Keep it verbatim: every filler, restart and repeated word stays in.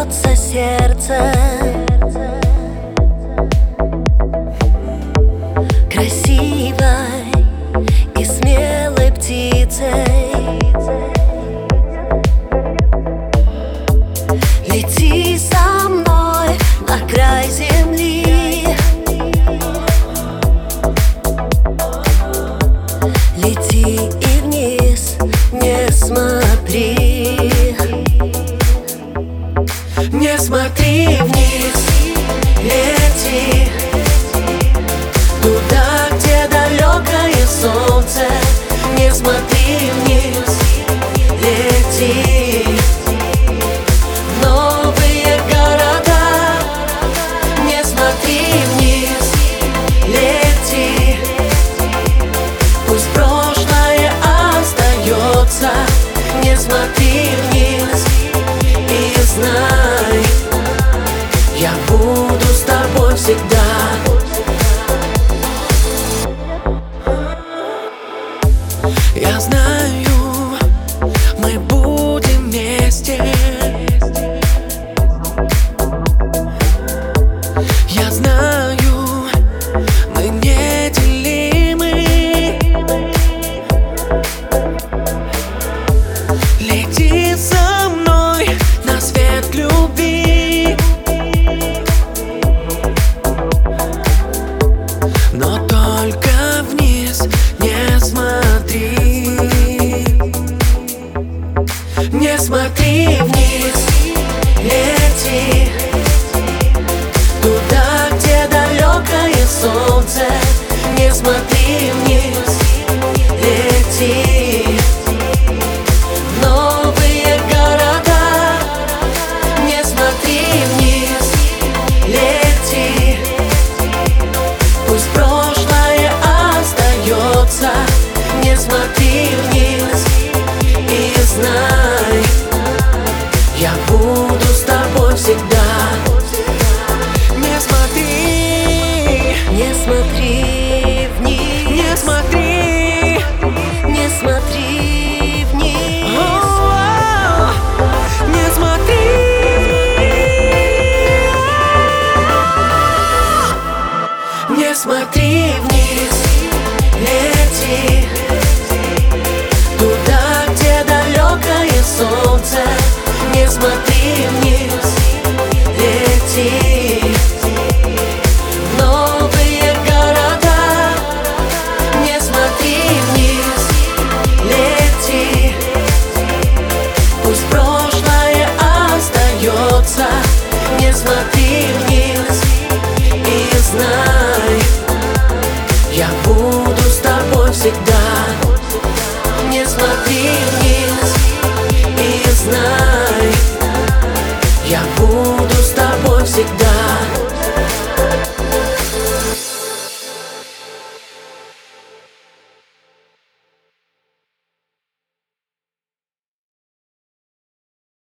бьется сердце красивой и смелой птицей. Лети со мной на край земли, лети и вниз не смотри. Не смотри вниз, лети туда, где далекое солнце. Не смотри вниз, лети в новые города. Не смотри вниз, лети, пусть прошлое остается. Не смотри вниз и знай, я буду с тобой всегда. Я знаю, мы будем вместе. Я знаю, мы неделимы. Лети со мной на свет любви, но только вниз не смотри. Не смотри вниз, лети туда, где далекое солнце. Не смотри вниз, лети в новые города. Не смотри вниз, лети, пусть прошлое остается. Не смотри вниз и знай, я буду с тобой всегда. Не смотри, Не смотри вниз, не смотри, не смотри вниз. о, не смотри. Не смотри вниз, лети туда, где далекое солнце. Не смотри вниз, лети в новые города. Не смотри вниз, лети, пусть прошлое остается. Не смотри вниз и знай, я буду с тобой всегда. Не смотри вниз и знай, я буду с тобой всегда.